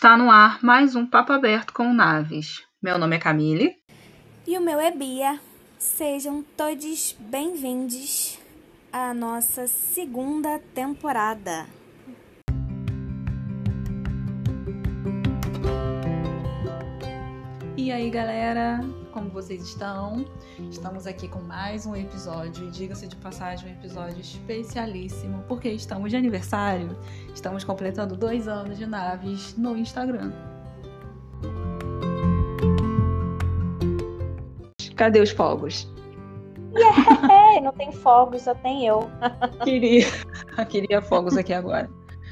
Está no ar mais um Papo Aberto com Naves. Meu nome é Camille. E o meu é Bia. Sejam todos bem-vindos à nossa segunda temporada. E aí, galera, como vocês estão? Estamos aqui com mais um episódio, e diga-se de passagem, um episódio especialíssimo, porque estamos de aniversário. Estamos completando 2 anos de Naves no Instagram. Cadê os fogos? Yeah! Não tem fogos, só tem eu. Queria fogos aqui agora.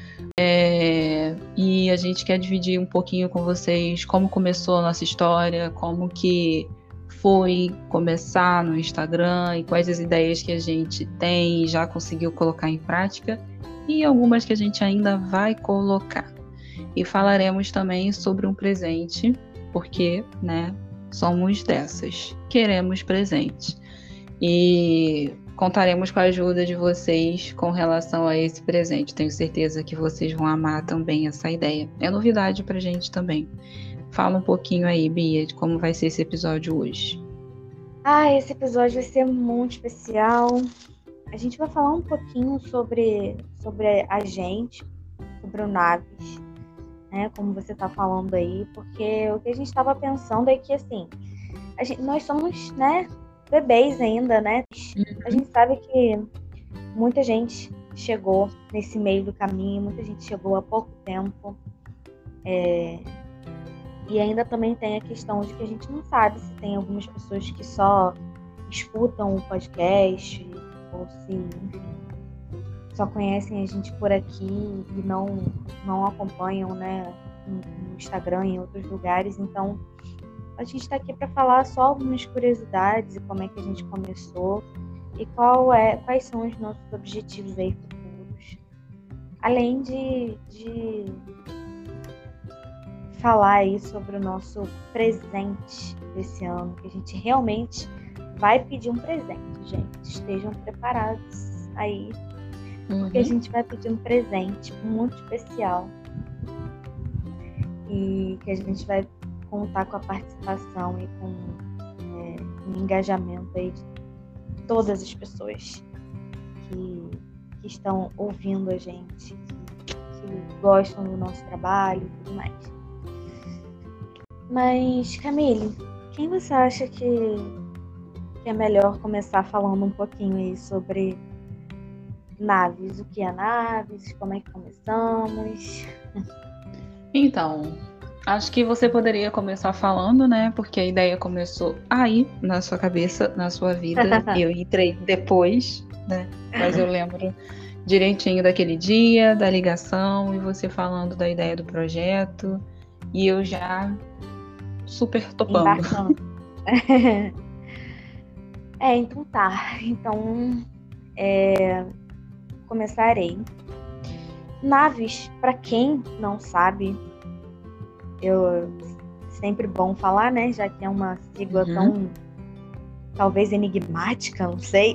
E a gente quer dividir um pouquinho com vocês como começou a nossa história, como que foi começar no Instagram e quais as ideias que a gente tem e já conseguiu colocar em prática e algumas que a gente ainda vai colocar. E falaremos também sobre um presente, porque, somos dessas, queremos presente. E contaremos com a ajuda de vocês com relação a esse presente. Tenho certeza que vocês vão amar também essa ideia. É novidade pra gente também. Fala um pouquinho aí, Bia, de como vai ser esse episódio hoje. Esse episódio vai ser muito especial. A gente vai falar um pouquinho sobre a gente, sobre o Naves, né? Como você tá falando aí, porque o que a gente estava pensando é que, assim, nós somos, bebês ainda, né? A gente sabe que muita gente chegou nesse meio do caminho, muita gente chegou há pouco tempo. E ainda também tem a questão de que a gente não sabe se tem algumas pessoas que só escutam o podcast ou se, enfim, só conhecem a gente por aqui e não acompanham, no Instagram e em outros lugares. Então, a gente está aqui para falar só algumas curiosidades e como é que a gente começou e quais são os nossos objetivos aí futuros. Além de falar aí sobre o nosso presente desse ano, que a gente realmente vai pedir um presente, gente. Estejam preparados aí, porque a gente vai pedir um presente muito especial e que a gente vai contar com a participação e com o engajamento aí de todas as pessoas que estão ouvindo a gente, que gostam do nosso trabalho e tudo mais. Mas, Camille, quem você acha que é melhor começar falando um pouquinho aí sobre Naves? O que é Naves? Como é que começamos? Então, acho que você poderia começar falando, porque a ideia começou aí, na sua cabeça, na sua vida. Eu entrei depois, mas eu lembro direitinho daquele dia, da ligação, e você falando da ideia do projeto, e eu já super topando. Então tá. Então, começarei. Naves, para quem não sabe, sempre bom falar, já que é uma sigla tão, talvez, enigmática, não sei.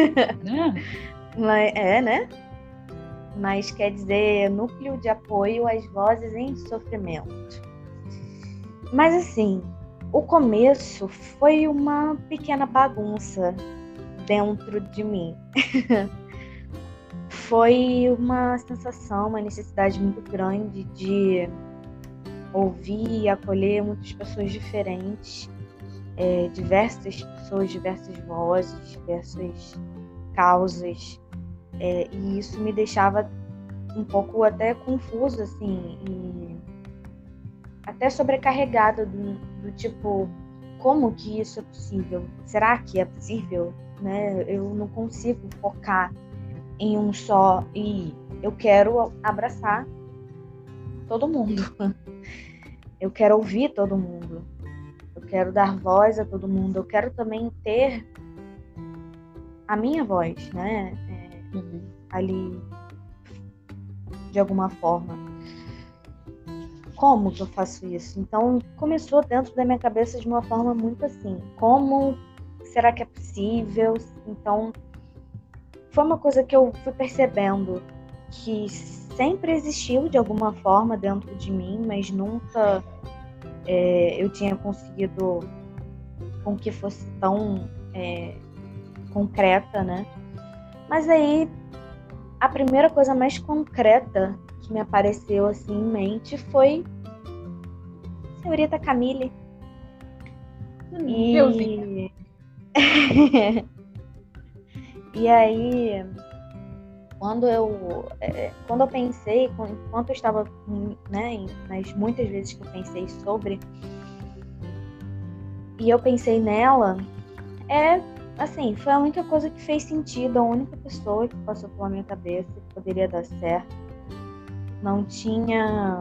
Mas quer dizer Núcleo de Apoio às Vozes em Sofrimento. Mas assim, o começo foi uma pequena bagunça dentro de mim. Foi uma sensação, uma necessidade muito grande de ouvir e acolher muitas pessoas diferentes, diversas pessoas, diversas vozes, diversas causas, e isso me deixava um pouco até confusa, assim, e até sobrecarregada do tipo, como que isso é possível? Será que é possível? Eu não consigo focar em um só e eu quero abraçar todo mundo. Eu quero ouvir todo mundo. Eu quero dar voz a todo mundo. Eu quero também ter a minha voz, ali de alguma forma. Como que eu faço isso? Então, começou dentro da minha cabeça de uma forma muito assim, como será que é possível? Então, foi uma coisa que eu fui percebendo que sempre existiu de alguma forma dentro de mim, mas nunca eu tinha conseguido com que fosse tão concreta, né? Mas aí a primeira coisa mais concreta que me apareceu assim em mente foi Senhorita Camille. Euzinha. E aí, quando eu pensei, enquanto eu estava, né, nas muitas vezes que eu pensei sobre, e eu pensei nela, assim, foi a única coisa que fez sentido, a única pessoa que passou pela minha cabeça que poderia dar certo. Não tinha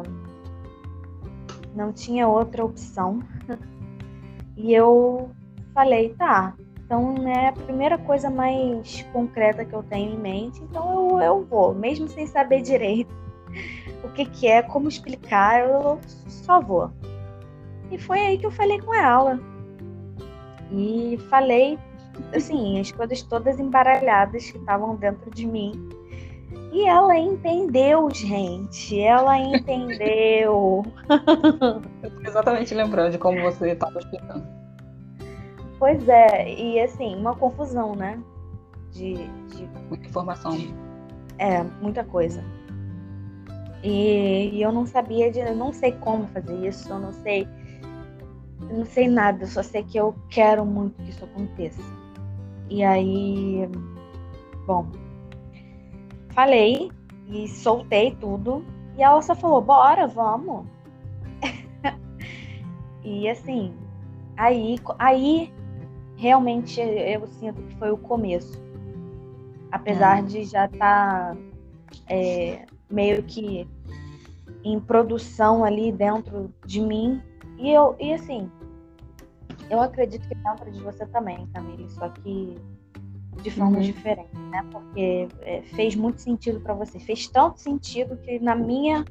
outra opção. E eu falei, tá, então é a primeira coisa mais concreta que eu tenho em mente, então eu vou, mesmo sem saber direito o que é, como explicar, eu só vou. E foi aí que eu falei com ela. E falei, assim, as coisas todas embaralhadas que estavam dentro de mim. E ela entendeu, gente. Ela entendeu. Eu tô exatamente lembrando de como você estava explicando. Pois é, e assim, uma confusão, né? De Muita informação. Muita coisa. E eu não sabia eu não sei como fazer isso, eu não sei nada, eu só sei que eu quero muito que isso aconteça. E aí, bom, falei e soltei tudo, e ela só falou, bora, vamos. E assim, aí realmente eu sinto que foi o começo. Apesar de já estar meio que em produção ali dentro de mim. E assim, eu acredito que dentro de você também, Camille, só que de formas diferentes, né? Porque fez muito sentido para você. Fez tanto sentido que na minha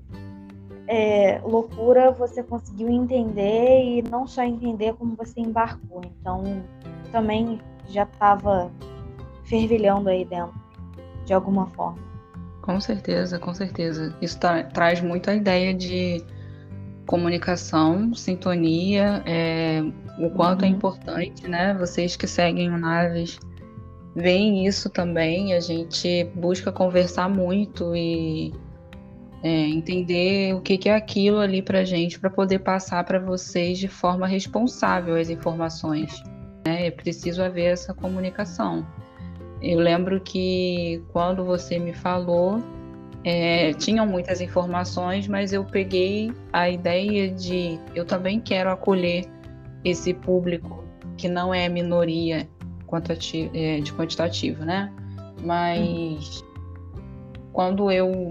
loucura você conseguiu entender, e não só entender, como você embarcou. Então, também já estava fervilhando aí dentro, de alguma forma. Com certeza, com certeza. Isso traz muito a ideia de comunicação, sintonia, o quanto é importante, né? Vocês que seguem o Naves veem isso também. A gente busca conversar muito e entender o que é aquilo ali pra gente, para poder passar para vocês de forma responsável as informações, né? É preciso haver essa comunicação. Eu lembro que quando você me falou, tinham muitas informações, mas eu peguei a ideia de eu também quero acolher esse público que não é minoria de quantitativo, né? Mas quando eu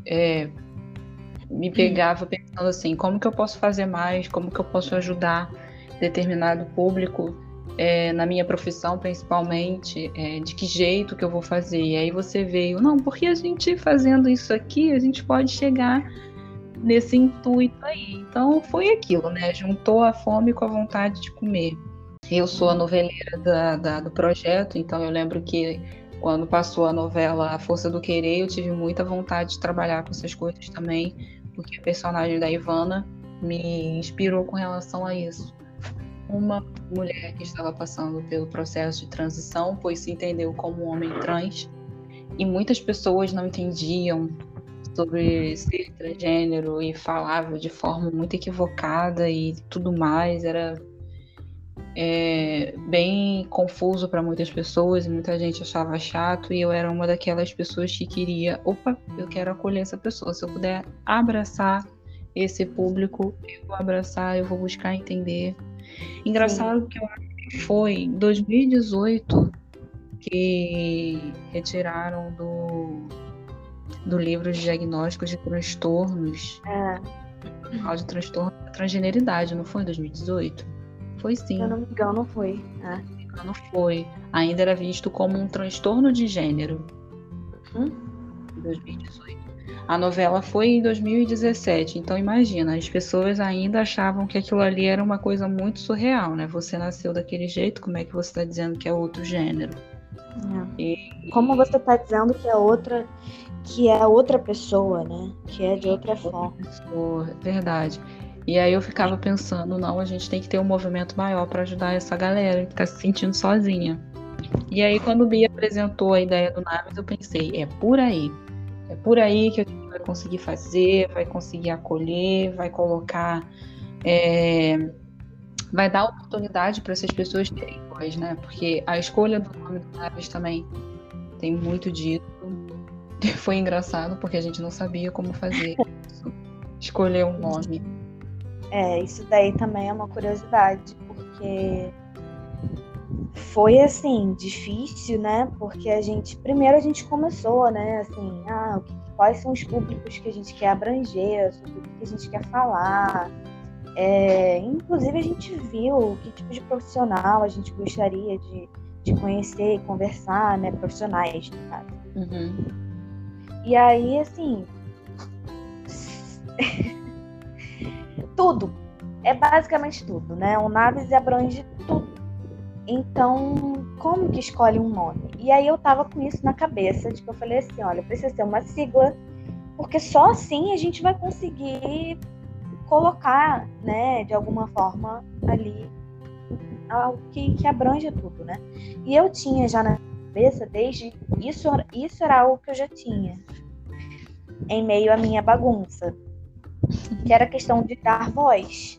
me pegava pensando assim, como que eu posso fazer mais, como que eu posso ajudar determinado público, na minha profissão principalmente, de que jeito que eu vou fazer. E aí você veio, não, porque a gente fazendo isso aqui, a gente pode chegar nesse intuito aí. Então foi aquilo, né? Juntou a fome com a vontade de comer. Eu sou a noveleira do projeto, então eu lembro que quando passou a novela A Força do Querer, eu tive muita vontade de trabalhar com essas coisas também, porque a personagem da Ivana me inspirou com relação a isso. Uma mulher que estava passando pelo processo de transição, pois se entendeu como um homem trans, e muitas pessoas não entendiam sobre ser transgênero e falavam de forma muito equivocada e tudo mais. Era bem confuso para muitas pessoas, e muita gente achava chato, e eu era uma daquelas pessoas que queria, eu quero acolher essa pessoa, se eu puder abraçar esse público, eu vou abraçar, eu vou buscar entender. Engraçado que eu acho que foi em 2018 que retiraram do livro de diagnósticos de transtornos, de transtorno da transgeneridade, não foi em 2018? Foi sim. Se eu não me engano, foi. Não foi. Ainda era visto como um transtorno de gênero. Em 2018. A novela foi em 2017, então imagina, as pessoas ainda achavam que aquilo ali era uma coisa muito surreal, né? Você nasceu daquele jeito, como é que você está dizendo que é outro gênero? Como você está dizendo que é outra pessoa, né? Que é de outra forma. Verdade. E aí eu ficava pensando, não, a gente tem que ter um movimento maior para ajudar essa galera que está se sentindo sozinha. E aí quando o Bia apresentou a ideia do Naves, eu pensei, é por aí que a gente vai conseguir fazer, vai conseguir acolher, vai colocar, vai dar oportunidade para essas pessoas terem voz, né? Porque a escolha do nome do Naves também tem muito disso. Foi engraçado porque a gente não sabia como fazer isso, escolher um nome. Isso daí também é uma curiosidade, porque foi assim, difícil, né? Porque primeiro a gente começou, né? Assim, quais são os públicos que a gente quer abranger, sobre o que a gente quer falar. Inclusive a gente viu que tipo de profissional a gente gostaria de conhecer e conversar, né? Profissionais, no caso. Uhum. E aí, assim, tudo. É basicamente tudo, né? O Naves abrange tudo. Então, como que escolhe um nome? E aí eu tava com isso na cabeça, de que eu falei assim, olha, precisa ser uma sigla, porque só assim a gente vai conseguir colocar, né, de alguma forma ali algo que abrange tudo, né? E eu tinha já na cabeça, desde isso era algo que eu já tinha em meio à minha bagunça, que era a questão de dar voz.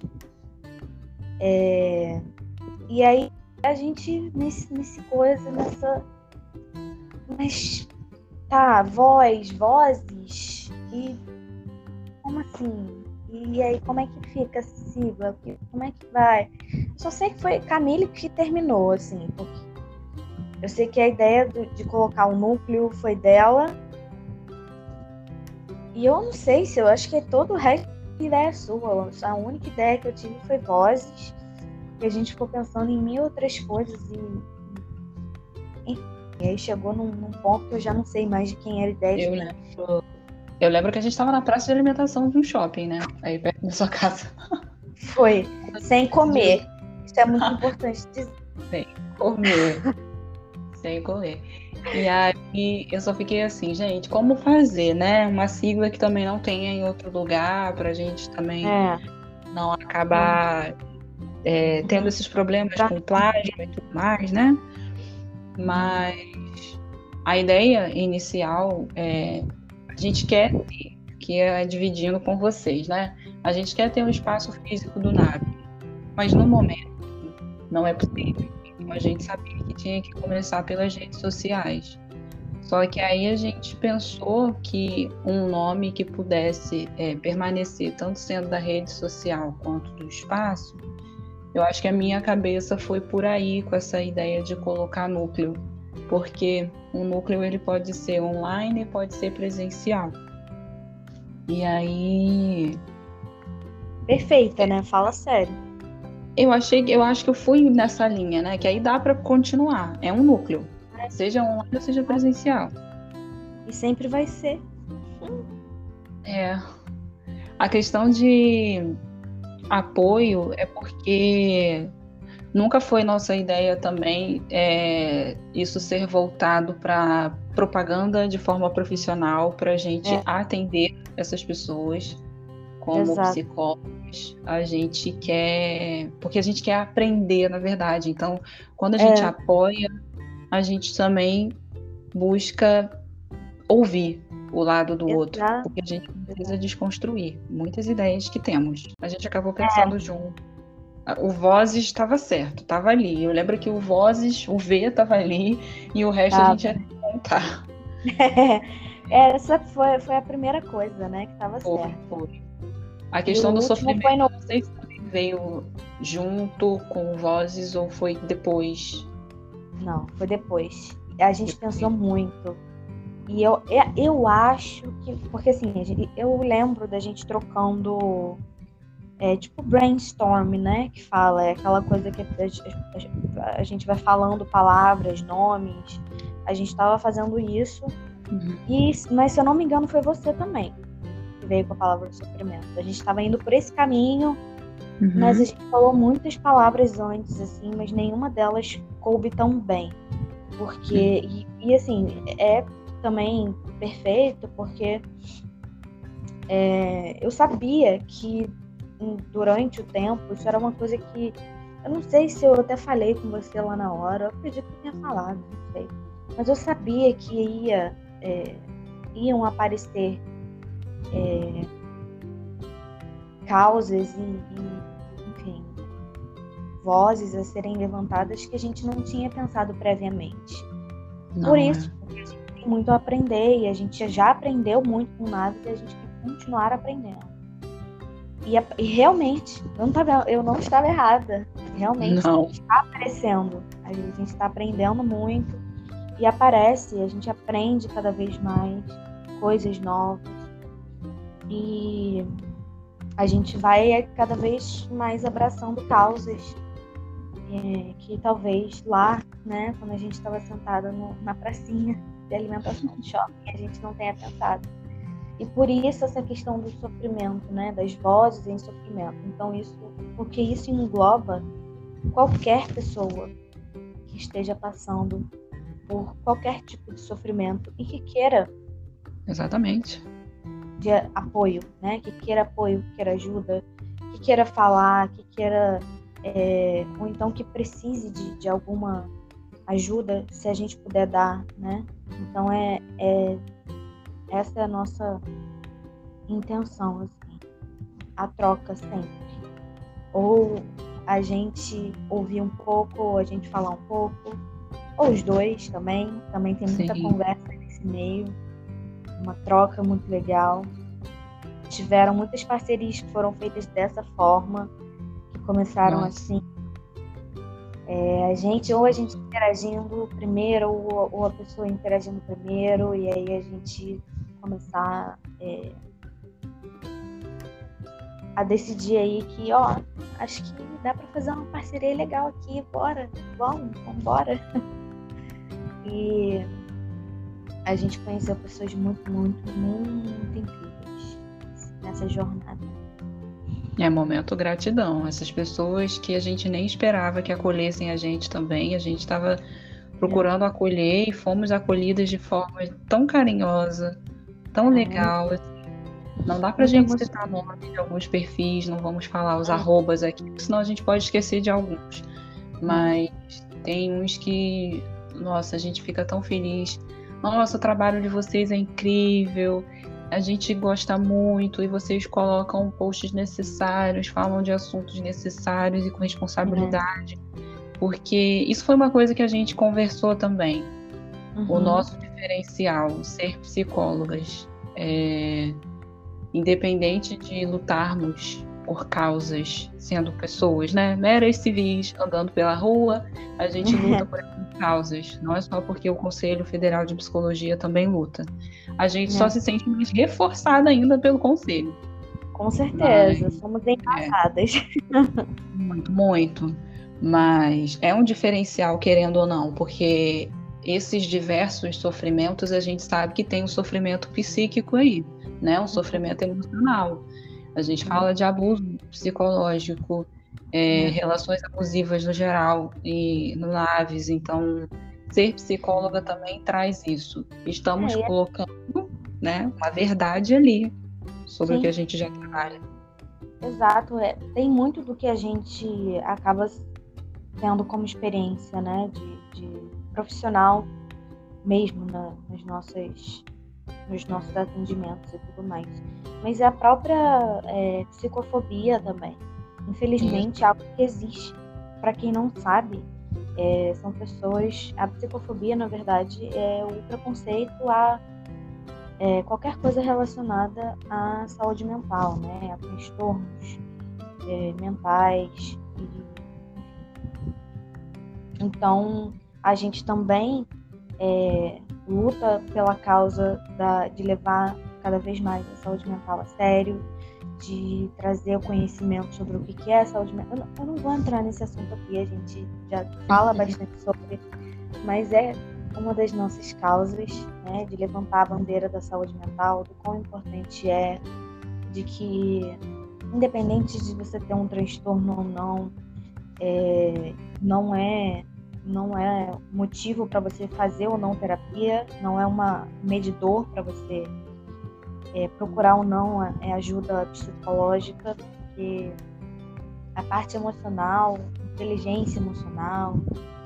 E aí a gente nesse coisa, nessa... Mas vozes, e como assim? E aí como é que fica a sigla? Como é que vai? Só sei que foi Camille que terminou, assim, porque eu sei que a ideia de colocar o núcleo foi dela, e eu não sei se eu acho que todo o resto da ideia é sua. A única ideia que eu tive foi vozes, e a gente ficou pensando em mil outras coisas, e aí chegou num ponto que eu já não sei mais de quem era a ideia. Eu lembro que a gente estava na praça de alimentação de um shopping, né? Aí perto da sua casa. Foi, sem comer. Isso é muito importante dizer. Sem comer. E aí eu só fiquei assim, gente, como fazer, né? Uma sigla que também não tenha em outro lugar, pra gente também não acabar tendo esses problemas com plágio e tudo mais, né? Mas a ideia inicial a gente quer ter, que é dividindo com vocês, né? A gente quer ter um espaço físico do Naves, mas no momento não é possível. Então a gente sabia que tinha que começar pelas redes sociais. Só que aí a gente pensou que um nome que pudesse permanecer tanto sendo da rede social quanto do espaço, eu acho que a minha cabeça foi por aí com essa ideia de colocar núcleo, porque um núcleo ele pode ser online e pode ser presencial. E aí... Perfeita, né? Fala sério. Eu acho que eu fui nessa linha, né? Que aí dá para continuar. É um núcleo, seja online ou seja presencial. E sempre vai ser. A questão de apoio é porque nunca foi nossa ideia também isso ser voltado para propaganda de forma profissional, para a gente atender essas pessoas como psicólogos. A gente quer, porque a gente quer aprender, na verdade. Então, quando a gente apoia, a gente também busca ouvir o lado do outro, porque a gente precisa desconstruir muitas ideias que temos. A gente acabou pensando junto. O Vozes estava certo, estava ali. Eu lembro que o Vozes, o V estava ali e o resto a gente ia montar. Essa foi a primeira coisa, né, que estava certo. Foi. A questão do sofrimento, não sei se veio junto com Vozes ou foi depois. Não, foi depois. A gente pensou muito. E eu acho que... Porque assim, eu lembro da gente trocando... tipo brainstorm, né? Que fala, aquela coisa que a gente vai falando palavras, nomes. A gente estava fazendo isso. Mas se eu não me engano, foi você também que veio com a palavra do sofrimento. A gente estava indo por esse caminho, mas a gente falou muitas palavras antes, assim, mas nenhuma delas coube tão bem. Porque, e assim, é também perfeito, porque eu sabia que durante o tempo, isso era uma coisa que, eu não sei se eu até falei com você lá na hora, eu acredito que eu tenha falado, não sei. Mas eu sabia que iam aparecer causas e, enfim, vozes a serem levantadas que a gente não tinha pensado previamente. Por isso, porque a gente tem muito a aprender e a gente já aprendeu muito com Naves e a gente tem que continuar aprendendo. E realmente, eu não estava errada. Realmente está aparecendo. A gente está aprendendo muito e aparece, a gente aprende cada vez mais coisas novas. E a gente vai cada vez mais abraçando causas que talvez lá, né, quando a gente estava sentada na pracinha de alimentação do shopping, a gente não tenha pensado. E por isso essa questão do sofrimento, né, das vozes em sofrimento. Então porque isso engloba qualquer pessoa que esteja passando por qualquer tipo de sofrimento e que queira exatamente de apoio, né, que queira apoio, que queira ajuda, que queira falar, que queira ou então que precise de alguma ajuda, se a gente puder dar, né? Então essa é a nossa intenção, assim, a troca sempre. Ou a gente ouvir um pouco, ou a gente falar um pouco, ou os dois também tem muita conversa nesse meio, uma troca muito legal. Tiveram muitas parcerias que foram feitas dessa forma, que começaram assim, a gente interagindo primeiro, ou a pessoa interagindo primeiro, e aí a gente começar a decidir aí que, acho que dá para fazer uma parceria legal aqui, vamos embora. E a gente conheceu pessoas muito, muito, muito incríveis nessa jornada. É momento gratidão. Essas pessoas que a gente nem esperava que acolhessem a gente também, a gente estava procurando acolher e fomos acolhidas de forma tão carinhosa, tão legal. Não dá pra gente citar nome de alguns perfis, não vamos falar os arrobas aqui, senão a gente pode esquecer de alguns. Mas tem uns que, nossa, a gente fica tão feliz. Nossa, o trabalho de vocês é incrível, a gente gosta muito e vocês colocam posts necessários, falam de assuntos necessários e com responsabilidade. Porque isso foi uma coisa que a gente conversou também. O nosso diferencial, ser psicólogas, independente de lutarmos por causas, sendo pessoas, né, meras civis, andando pela rua, a gente luta por essas causas. Não é só porque o Conselho Federal de Psicologia também luta. A gente só se sente mais reforçada ainda pelo Conselho. Com certeza, somos embasadas. Muito, muito. Mas é um diferencial, querendo ou não, porque esses diversos sofrimentos, a gente sabe que tem um sofrimento psíquico aí, né? Um sofrimento emocional. A gente fala de abuso psicológico, relações abusivas no geral, e no Naves. Então, ser psicóloga também traz isso. Estamos colocando, né, uma verdade ali sobre o que a gente já trabalha. Exato. Tem muito do que a gente acaba tendo como experiência, né, de profissional mesmo nos nossos atendimentos e tudo mais. Mas é a própria psicofobia também. Infelizmente, é algo que existe. Para quem não sabe, são pessoas... A psicofobia, na verdade, é o preconceito a qualquer coisa relacionada à saúde mental, né? A transtornos mentais. Então, a gente também luta pela causa de levar cada vez mais a saúde mental a sério, de trazer o conhecimento sobre o que é a saúde mental. Eu não vou entrar nesse assunto aqui, a gente já fala bastante sobre, mas é uma das nossas causas, né, de levantar a bandeira da saúde mental, do quão importante é, de que, independente de você ter um transtorno ou não, não é não é motivo para você fazer ou não terapia, não é uma medidor para você procurar ou não ajuda psicológica, porque a parte emocional, inteligência emocional,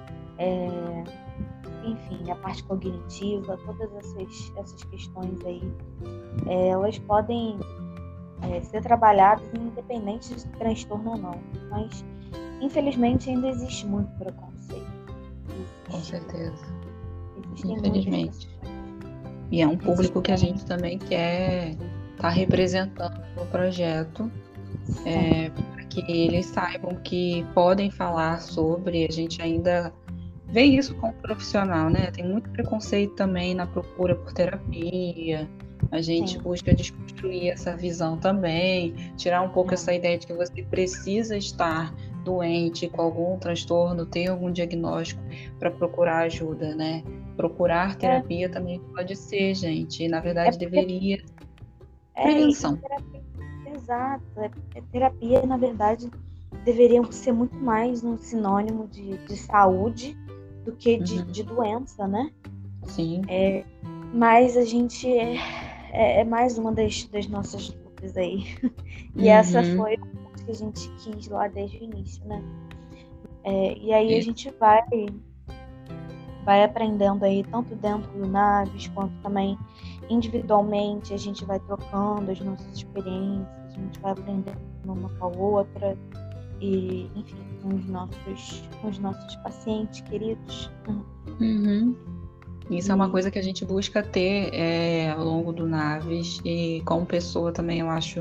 enfim, a parte cognitiva, todas essas questões aí, elas podem ser trabalhadas independente de transtorno ou não, mas infelizmente ainda existe muito preconceito. Com certeza. Existem Infelizmente. E é um público que a gente também quer estar representando no projeto, para que eles saibam que podem falar sobre. A gente ainda vê isso como profissional, né? Tem muito preconceito também na procura por terapia. A gente busca desconstruir essa visão também, tirar um pouco essa ideia de que você precisa estar doente com algum transtorno, ter algum diagnóstico para procurar ajuda, né? Procurar terapia também pode ser, gente. E, na verdade, deveria. Prevenção. Exato. Terapia, na verdade, deveria ser muito mais um sinônimo de saúde do que de doença, né? Sim. Mas a gente é mais uma das nossas lutas aí. E essa foi a que a gente quis lá desde o início, né? E aí a gente vai aprendendo aí, tanto dentro do Naves, quanto também individualmente, a gente vai trocando as nossas experiências, a gente vai aprendendo uma com a outra, e, enfim, com os nossos pacientes queridos. Isso é uma coisa que a gente busca ter ao longo do Naves, e como pessoa também eu acho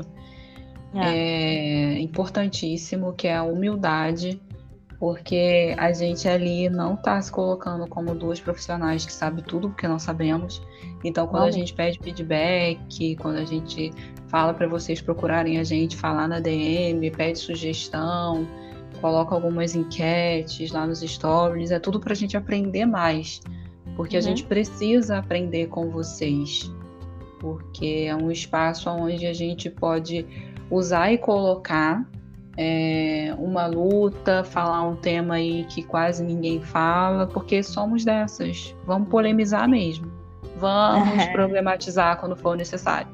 importantíssimo, que é a humildade, porque a gente ali não está se colocando como duas profissionais que sabem tudo, porque não sabemos. Então, quando a gente pede feedback, quando a gente fala para vocês procurarem a gente, falar na DM, pede sugestão, coloca algumas enquetes lá nos stories, é tudo para a gente aprender mais, porque a gente precisa aprender com vocês, porque é um espaço onde a gente pode usar e colocar uma luta, falar um tema aí que quase ninguém fala, porque somos dessas. Vamos polemizar mesmo. Vamos problematizar quando for necessário.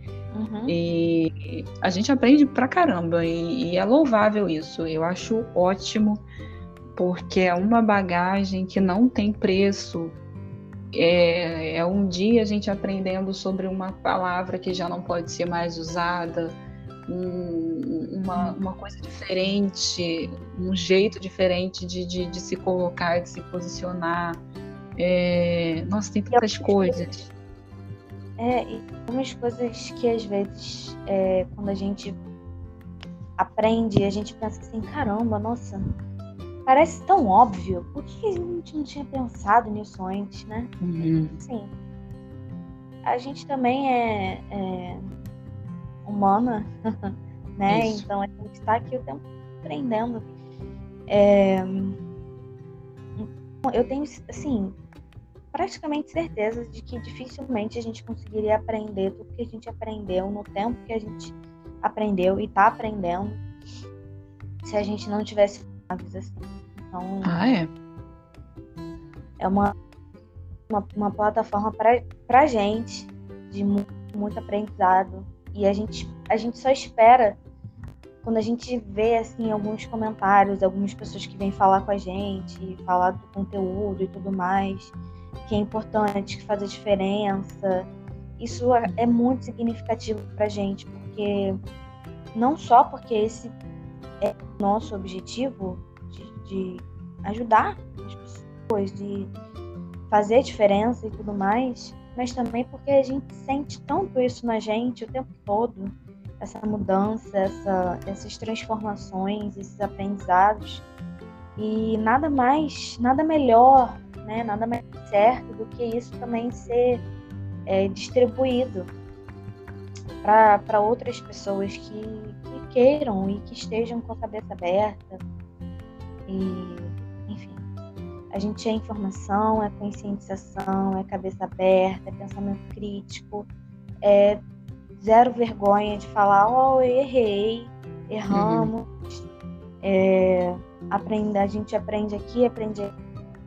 E a gente aprende pra caramba, e é louvável isso. Eu acho ótimo, porque é uma bagagem que não tem preço. É um dia a gente aprendendo sobre uma palavra que já não pode ser mais usada, uma coisa diferente, um jeito diferente de se colocar, de se posicionar. Nossa, tem tantas coisas. E umas coisas que às vezes, quando a gente aprende, a gente pensa assim, caramba, nossa, parece tão óbvio, por que a gente não tinha pensado nisso antes, né? Sim. A gente também é humana, né? Isso. Então a gente está aqui o tempo aprendendo. Eu tenho, assim, praticamente certeza de que dificilmente a gente conseguiria aprender tudo que a gente aprendeu no tempo que a gente aprendeu e está aprendendo se a gente não tivesse Naves assim. Então, é uma plataforma para gente de muito aprendizado. E a gente só espera, quando a gente vê assim, alguns comentários, algumas pessoas que vêm falar com a gente, falar do conteúdo e tudo mais, que é importante, que faz a diferença. Isso é muito significativo pra gente, porque não só porque esse é o nosso objetivo de ajudar as pessoas, de fazer diferença e tudo mais, mas também porque a gente sente tanto isso na gente o tempo todo, essa mudança, essas transformações, esses aprendizados, e nada melhor, né, nada mais certo do que isso também ser distribuído para outras pessoas que queiram e que estejam com a cabeça aberta. E, enfim, a gente é informação, é conscientização, é cabeça aberta, é pensamento crítico, é zero vergonha de falar, eu errei, erramos. A gente aprende aqui, aprende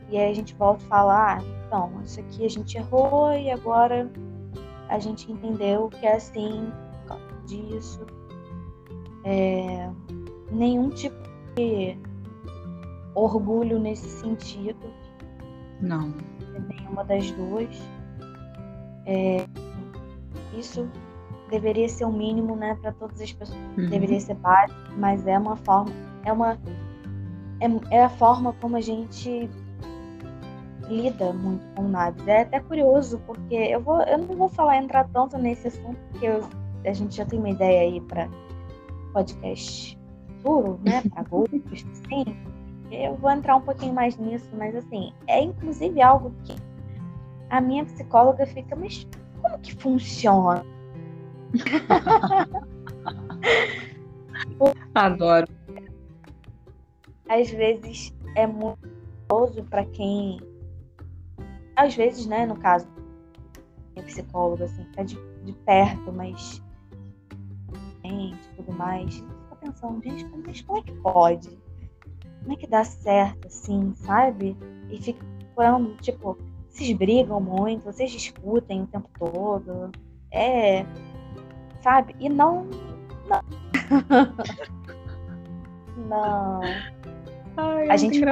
E aí a gente volta e fala, então, isso aqui a gente errou e agora a gente entendeu que é assim, por causa disso. Nenhum tipo de orgulho nesse sentido, Não. nenhuma das duas. Isso deveria ser o mínimo, né, para todas as pessoas. Deveria ser básico, mas é uma forma, é a forma como a gente lida muito com naves. É até curioso, porque eu não vou entrar tanto nesse assunto, porque a gente já tem uma ideia aí para podcast futuro, né, para grupos, assim. Eu vou entrar um pouquinho mais nisso, mas assim, é inclusive algo que a minha psicóloga fica, mas como que funciona? Adoro. Às vezes é muito curioso para quem, às vezes, né, no caso, minha psicóloga, assim, tá de perto, mas tudo mais, fica pensando, gente, mas como é que pode? Como é que dá certo, assim, sabe? E fica procurando, tipo, vocês brigam muito, vocês discutem o tempo todo, sabe? E não. Não. Ai, A gente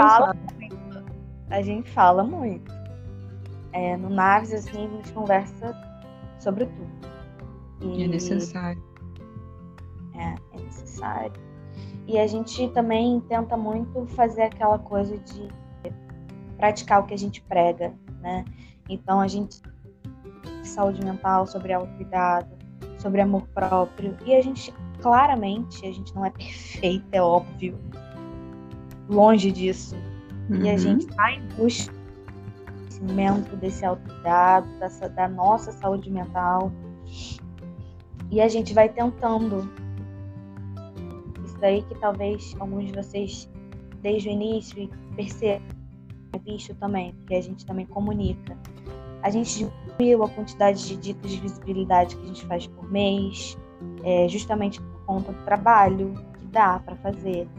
fala muito. No Naves, assim, a gente conversa sobre tudo. E é necessário. É necessário. E a gente também tenta muito fazer aquela coisa de praticar o que a gente prega, né? Então a gente saúde mental, sobre autocuidado, sobre amor próprio. E a gente, claramente, a gente não é perfeita, é óbvio. Longe disso. E a gente está em busca desse autocuidado, da nossa saúde mental. E a gente vai tentando. Isso daí que talvez alguns de vocês, desde o início, percebam, visto também, porque a gente também comunica. A gente diminuiu a quantidade de dicas de visibilidade que a gente faz por mês, justamente por conta do trabalho que dá para fazer.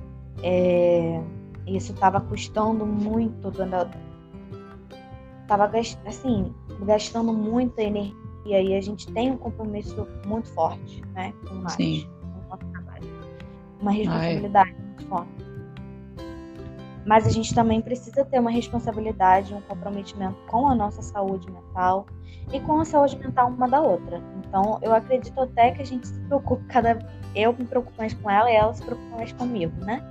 Isso estava custando muito, estava gastando muita energia, e a gente tem um compromisso muito forte, né, com nós, com o nosso trabalho, uma responsabilidade muito forte. Mas a gente também precisa ter uma responsabilidade, um comprometimento com a nossa saúde mental e com a saúde mental uma da outra. Então, eu acredito até que a gente se preocupe eu me preocupo mais com ela e ela se preocupa mais comigo, né?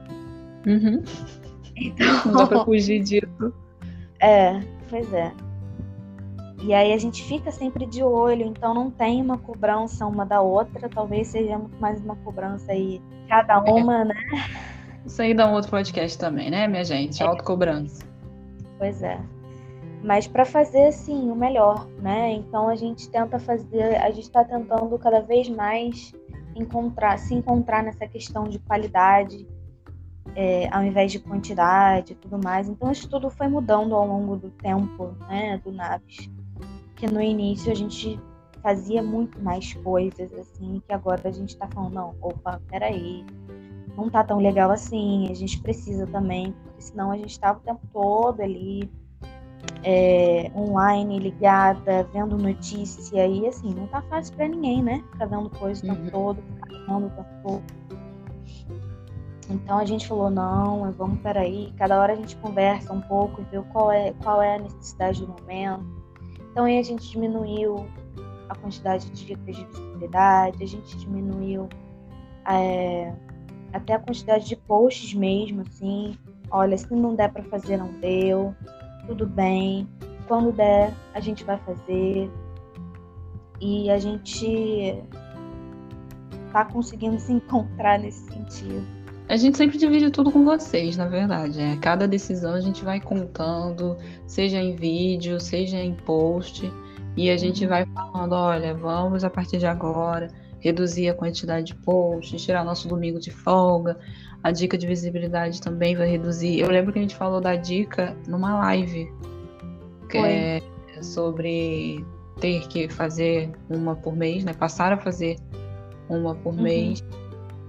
Então, não dá pra fugir disso. Pois é. E aí a gente fica sempre de olho, então não tem uma cobrança uma da outra, talvez seja muito mais uma cobrança aí, cada uma, né? Isso aí dá um outro podcast também, né, minha gente? Autocobrança. Pois é. Mas para fazer, assim, o melhor, né? Então a gente está tentando cada vez mais se encontrar nessa questão de qualidade, ao invés de quantidade e tudo mais. Então isso tudo foi mudando ao longo do tempo, né, do Naves. Que no início a gente fazia muito mais coisas, assim, que agora a gente tá falando, não, opa, peraí, não tá tão legal assim, a gente precisa também, porque senão a gente tava o tempo todo ali, online, ligada, vendo notícia, e assim, não tá fácil pra ninguém, né? Ficar vendo coisa o tempo todo, ficar falando o tempo todo. Então a gente falou, não, vamos, peraí, cada hora a gente conversa um pouco e vê qual é a necessidade do momento. Então aí a gente diminuiu a quantidade de dicas de visibilidade, a gente diminuiu até a quantidade de posts mesmo, assim, olha, se não der para fazer, não deu, tudo bem, quando der, a gente vai fazer. E a gente tá conseguindo se encontrar nesse sentido. A gente sempre divide tudo com vocês, na verdade. Cada decisão a gente vai contando, seja em vídeo, seja em post, e a gente vai falando, olha, vamos a partir de agora reduzir a quantidade de posts, tirar nosso domingo de folga, a dica de visibilidade também vai reduzir. Eu lembro que a gente falou da dica numa live, que é sobre ter que fazer uma por mês, né? Passar a fazer uma por mês.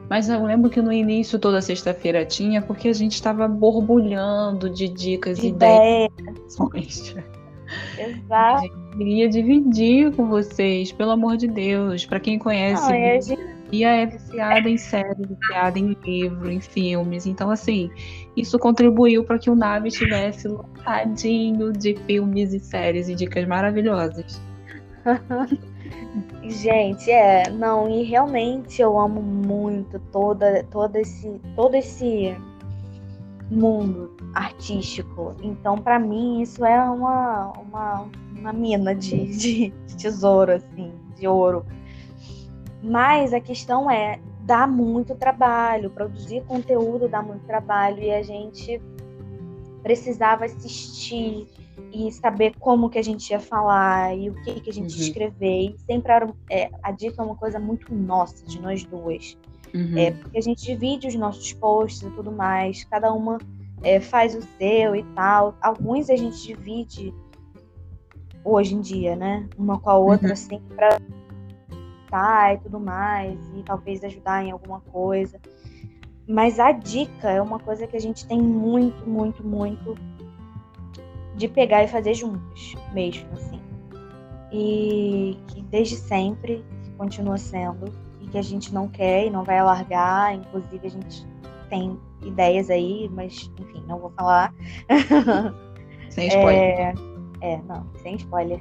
Mas eu lembro que no início, toda sexta-feira tinha, porque a gente estava borbulhando de dicas e Ideia, ideias. A exato. gente queria dividir com vocês, pelo amor de Deus. Para quem conhece, Não, e a gente, Bia é viciada em série, viciada em livro, em filmes. Então, assim, isso contribuiu para que o Nave estivesse lotadinho de filmes e séries e dicas maravilhosas. gente, não, e realmente eu amo muito todo esse mundo artístico. Então, para mim, isso é uma mina de tesouro, assim, de ouro. Mas a questão dá muito trabalho, produzir conteúdo dá muito trabalho e a gente precisava assistir e saber como que a gente ia falar e o que a gente ia escrever. E sempre a dica é uma coisa muito nossa, de nós duas. Porque a gente divide os nossos posts e tudo mais, cada uma faz o seu e tal. Alguns a gente divide hoje em dia, né? Uma com a outra, assim, pra e tudo mais, e talvez ajudar em alguma coisa. Mas a dica é uma coisa que a gente tem muito, muito, muito de pegar e fazer juntos, mesmo, assim. E que desde sempre continua sendo, e que a gente não quer e não vai alargar. Inclusive, a gente tem ideias aí, mas, enfim, não vou falar. Sem spoiler. Não, sem spoiler.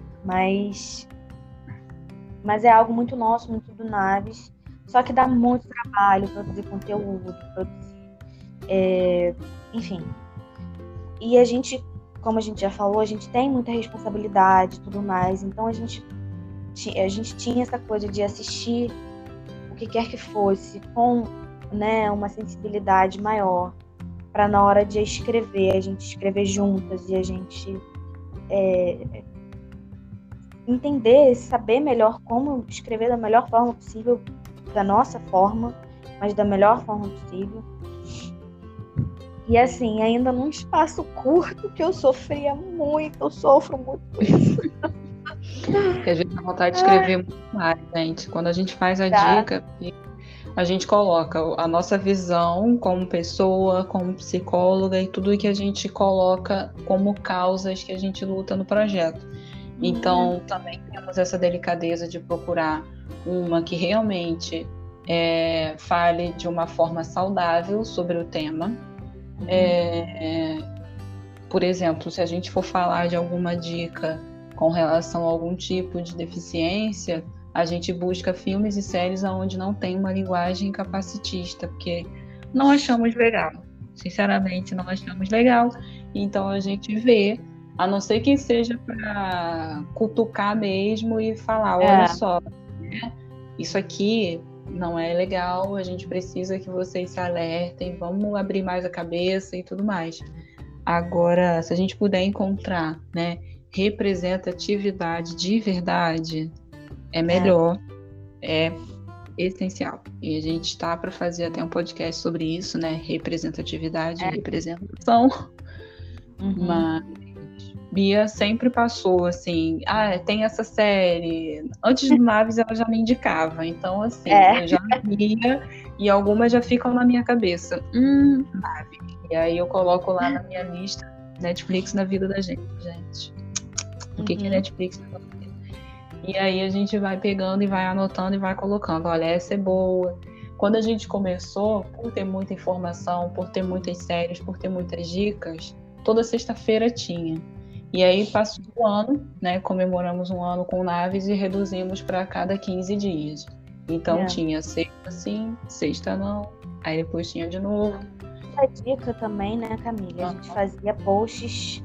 Mas é algo muito nosso, muito do Naves. Só que dá muito trabalho produzir conteúdo, enfim. E a gente, como a gente já falou, a gente tem muita responsabilidade e tudo mais. Então a gente tinha essa coisa de assistir o que quer que fosse com, né, uma sensibilidade maior, para na hora de escrever, a gente escrever juntas e a gente entender, saber melhor como escrever da melhor forma possível, da nossa forma, mas da melhor forma possível. E assim, ainda num espaço curto, que eu sofro muito com isso. Porque a gente tem vontade de escrever muito mais, gente. Quando a gente faz a dica, a gente coloca a nossa visão como pessoa, como psicóloga e tudo que a gente coloca como causas que a gente luta no projeto. Então, também temos essa delicadeza de procurar uma que realmente fale de uma forma saudável sobre o tema. Por exemplo, se a gente for falar de alguma dica com relação a algum tipo de deficiência, a gente busca filmes e séries onde não tem uma linguagem capacitista, porque não achamos legal. Sinceramente, não achamos legal. Então, a gente vê, a não ser que seja para cutucar mesmo e falar, olha só, né? Isso aqui não é legal, a gente precisa que vocês se alertem, vamos abrir mais a cabeça e tudo mais. Agora, se a gente puder encontrar, né, representatividade de verdade, é melhor, é essencial. E a gente está para fazer até um podcast sobre isso, né? Representatividade, representação. Mas Bia sempre passou assim, tem essa série. Antes do Naves ela já me indicava, então assim, eu já via e algumas já ficam na minha cabeça. Naves. E aí eu coloco lá na minha lista Netflix na vida da gente. O que é Netflix na vida? E aí a gente vai pegando e vai anotando e vai colocando. Olha, essa é boa. Quando a gente começou, por ter muita informação, por ter muitas séries, por ter muitas dicas, toda sexta-feira tinha. E aí passou um ano, né? Comemoramos um ano com Naves e reduzimos para cada 15 dias. Então tinha sexta sim, sexta não. Aí depois tinha de novo. A dica também, né, Camila? A gente fazia posts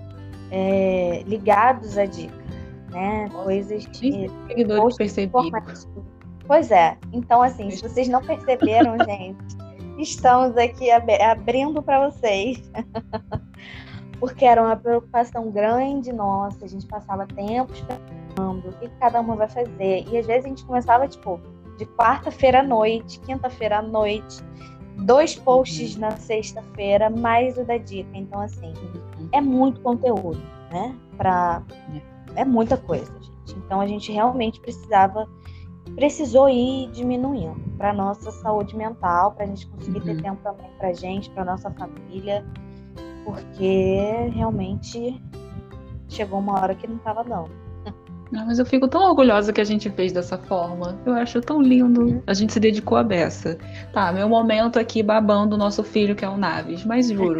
ligados à dica, né? Coisas que seguidores percebiam. Pois é. Então, assim, se vocês não perceberam, gente, estamos aqui abrindo para vocês. Porque era uma preocupação grande nossa, a gente passava tempo pensando o que cada uma vai fazer. E às vezes a gente começava, de quarta-feira à noite, quinta-feira à noite, 2 posts na sexta-feira, mais o da dica. Então, assim, é muito conteúdo, né? É muita coisa, gente. Então, a gente realmente precisou ir diminuindo. para nossa saúde mental, para a gente conseguir ter tempo também para gente, para nossa família, porque realmente chegou uma hora que não estava dando. Não, mas eu fico tão orgulhosa que a gente fez dessa forma. Eu acho tão lindo. A gente se dedicou à beça. Tá, meu momento aqui babando o nosso filho, que é o Naves. Mas juro,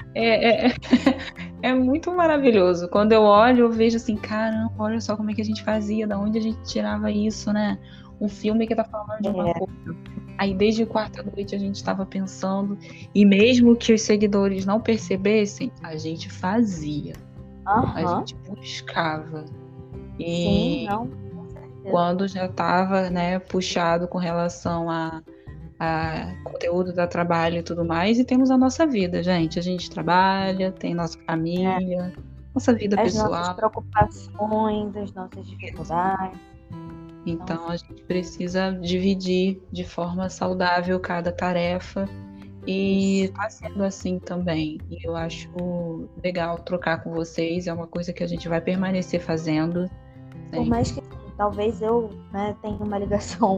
é muito maravilhoso. Quando eu olho, eu vejo assim, caramba, olha só como é que a gente fazia, da onde a gente tirava isso, né? Um filme que tá falando de uma coisa. Aí desde quarta-noite a gente estava pensando, e mesmo que os seguidores não percebessem, a gente fazia. A gente buscava. E sim, não, com certeza. quando já estava, né, puxado com relação a conteúdo da trabalho e tudo mais, e temos a nossa vida, gente. A gente trabalha, tem nossa família, nossa vida pessoal. As nossas preocupações, as nossas dificuldades. Então a gente precisa dividir de forma saudável cada tarefa. E tá sendo assim também. E eu acho legal trocar com vocês. É uma coisa que a gente vai permanecer fazendo. Por mais que talvez eu, né, tenha uma ligação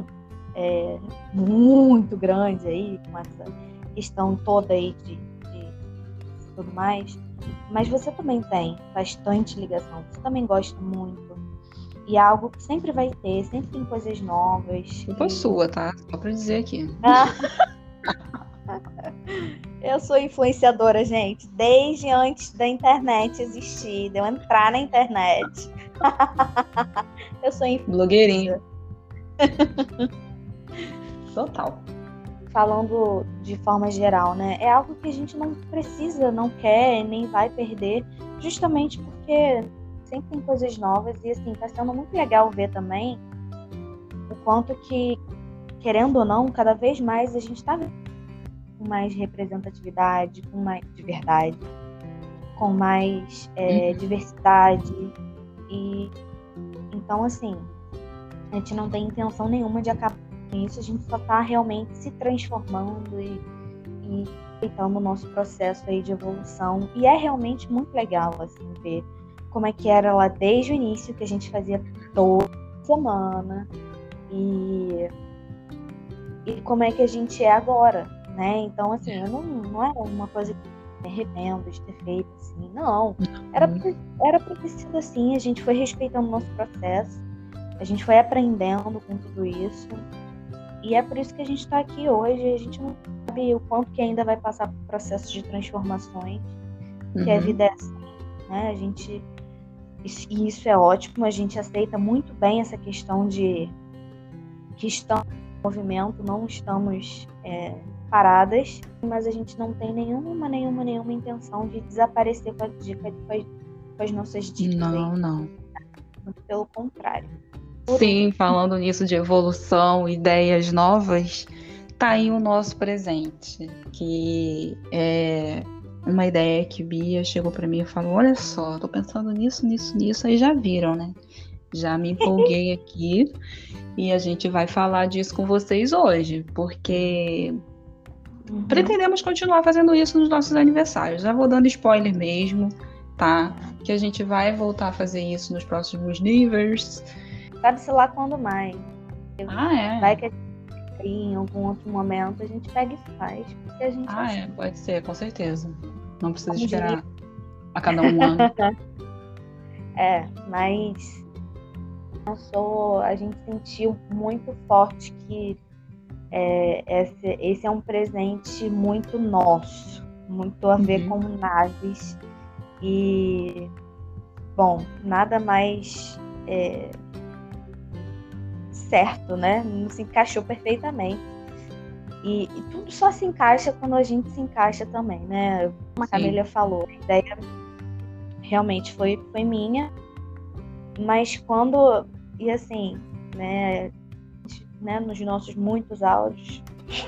muito grande aí com essa questão toda aí de tudo mais, mas você também tem bastante ligação. Você também gosta muito. E é algo que sempre vai ter, sempre tem coisas novas. Culpa sua, tá? Só pra dizer aqui. Eu sou influenciadora, gente, desde antes da internet existir, de eu entrar na internet. Eu sou blogueirinha. Total. Falando de forma geral, né? É algo que a gente não precisa, não quer, nem vai perder, justamente porque sempre tem coisas novas e, assim, tá sendo muito legal ver também o quanto que, querendo ou não, cada vez mais a gente tá vendo com mais representatividade, com mais de verdade, com mais diversidade. E então, assim, a gente não tem intenção nenhuma de acabar com isso, a gente só tá realmente se transformando e aceitando o nosso processo aí de evolução. E é realmente muito legal, assim, ver como é que era lá desde o início, que a gente fazia toda semana, e como é que a gente é agora, né? Então, assim, eu não era uma coisa que me arrependo de ter feito, assim, não. Era pra ter sido assim, a gente foi respeitando o nosso processo, a gente foi aprendendo com tudo isso, e é por isso que a gente está aqui hoje. A gente não sabe o quanto que ainda vai passar por processos de transformações, que a vida é assim, né? E isso é ótimo, a gente aceita muito bem essa questão de que estamos em movimento, não estamos paradas, mas a gente não tem nenhuma intenção de desaparecer com as nossas dicas. Não. Muito pelo contrário. Sim, falando nisso de evolução, ideias novas, tá aí o nosso presente, que é uma ideia que Bia chegou para mim e falou: olha só, tô pensando nisso, aí já viram, né? Já me empolguei aqui e a gente vai falar disso com vocês hoje, porque pretendemos continuar fazendo isso nos nossos aniversários. Já vou dando spoiler mesmo, tá? Que a gente vai voltar a fazer isso nos próximos níveis. Sabe-se lá quando mais. Vai que em algum outro momento a gente pega e faz. Porque a gente pode ser, com certeza. Não precisa esperar a cada um ano. Mas a gente sentiu muito forte que esse é um presente muito nosso, muito a ver com Naves. E, bom, nada mais certo, né? Não se encaixou perfeitamente. E tudo só se encaixa quando a gente se encaixa também, né? Como a Camila falou, a ideia realmente foi minha, mas quando, e assim, né, nos nossos muitos áudios.